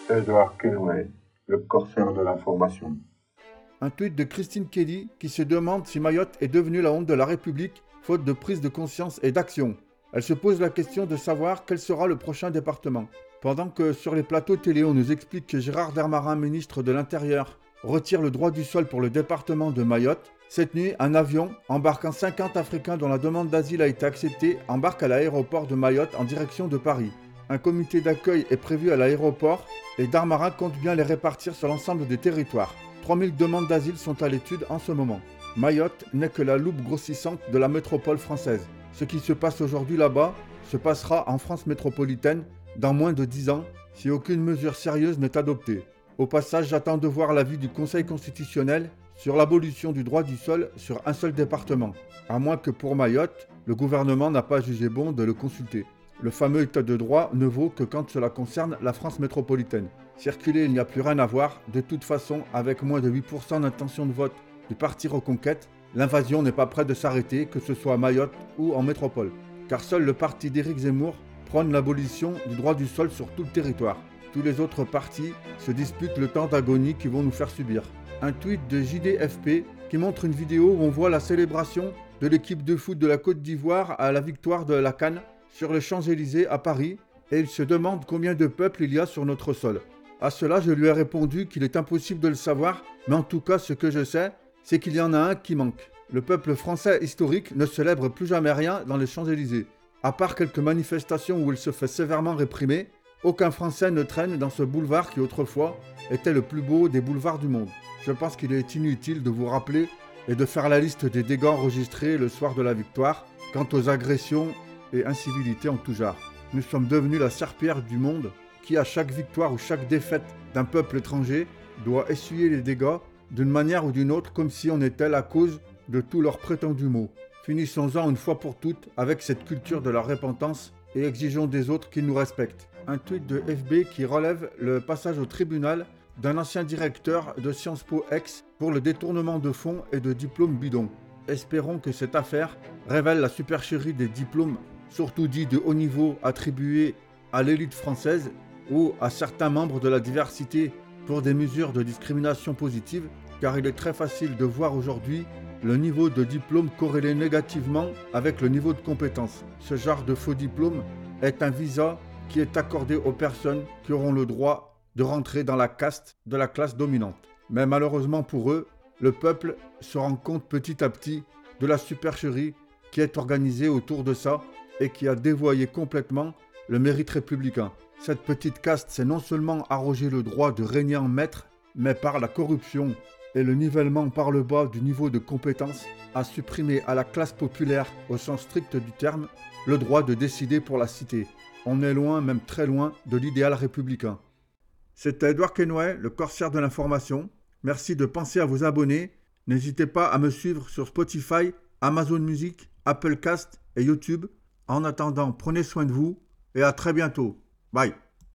Edward Kenway, le corsaire de l'information. Un tweet de Christine Kelly qui se demande si Mayotte est devenue la honte de la République, faute de prise de conscience et d'action. Elle se pose la question de savoir quel sera le prochain département. Pendant que sur les plateaux télé, on nous explique que Gérald Darmanin, ministre de l'Intérieur, retire le droit du sol pour le département de Mayotte, cette nuit, un avion embarquant 50 Africains dont la demande d'asile a été acceptée embarque à l'aéroport de Mayotte en direction de Paris. Un comité d'accueil est prévu à l'aéroport et Darmanin compte bien les répartir sur l'ensemble des territoires. 3000 demandes d'asile sont à l'étude en ce moment. Mayotte n'est que la loupe grossissante de la métropole française. Ce qui se passe aujourd'hui là-bas se passera en France métropolitaine dans moins de 10 ans si aucune mesure sérieuse n'est adoptée. Au passage, j'attends de voir l'avis du Conseil constitutionnel sur l'abolition du droit du sol sur un seul département, à moins que pour Mayotte, le gouvernement n'a pas jugé bon de le consulter. Le fameux état de droit ne vaut que quand cela concerne la France métropolitaine. Circuler, il n'y a plus rien à voir. De toute façon, avec moins de 8% d'intention de vote du parti Reconquête, l'invasion n'est pas prête de s'arrêter, que ce soit à Mayotte ou en métropole. Car seul le parti d'Éric Zemmour prône l'abolition du droit du sol sur tout le territoire. Tous les autres partis se disputent le temps d'agonie qu'ils vont nous faire subir. Un tweet de JDFP qui montre une vidéo où on voit la célébration de l'équipe de foot de la Côte d'Ivoire à la victoire de la CAN sur les Champs-Élysées à Paris et il se demande combien de peuples il y a sur notre sol. À cela, je lui ai répondu qu'il est impossible de le savoir, mais en tout cas, ce que je sais, c'est qu'il y en a un qui manque. Le peuple français historique ne célèbre plus jamais rien dans les Champs-Élysées. À part quelques manifestations où il se fait sévèrement réprimer, aucun Français ne traîne dans ce boulevard qui autrefois était le plus beau des boulevards du monde. Je pense qu'il est inutile de vous rappeler et de faire la liste des dégâts enregistrés le soir de la victoire quant aux agressions et incivilités en tout genre. Nous sommes devenus la serpillière du monde qui, à chaque victoire ou chaque défaite d'un peuple étranger, doit essuyer les dégâts d'une manière ou d'une autre comme si on était la cause de tous leurs prétendus maux. Finissons-en une fois pour toutes avec cette culture de la repentance et exigeons des autres qu'ils nous respectent. Un tweet de FB qui relève le passage au tribunal d'un ancien directeur de Sciences Po Ex pour le détournement de fonds et de diplômes bidons. Espérons que cette affaire révèle la supercherie des diplômes, surtout dits de haut niveau, attribués à l'élite française ou à certains membres de la diversité pour des mesures de discrimination positive, car il est très facile de voir aujourd'hui le niveau de diplôme corrélé négativement avec le niveau de compétence. Ce genre de faux diplôme est un visa qui est accordé aux personnes qui auront le droit de rentrer dans la caste de la classe dominante. Mais malheureusement pour eux, le peuple se rend compte petit à petit de la supercherie qui est organisée autour de ça et qui a dévoyé complètement le mérite républicain. Cette petite caste s'est non seulement arrogé le droit de régner en maître, mais par la corruption et le nivellement par le bas du niveau de compétence, a supprimé à la classe populaire, au sens strict du terme, le droit de décider pour la cité. On est loin, même très loin, de l'idéal républicain. C'était Edward Kenway, le corsaire de l'information. Merci de penser à vous abonner. N'hésitez pas à me suivre sur Spotify, Amazon Music, Apple Cast et YouTube. En attendant, prenez soin de vous et à très bientôt. Bye.